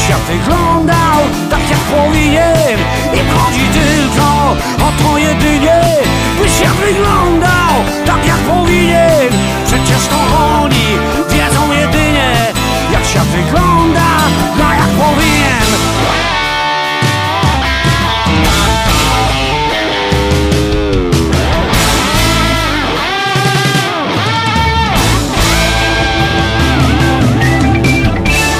świat wyglądał tak jak powinien i chodzi tylko o to jedynie.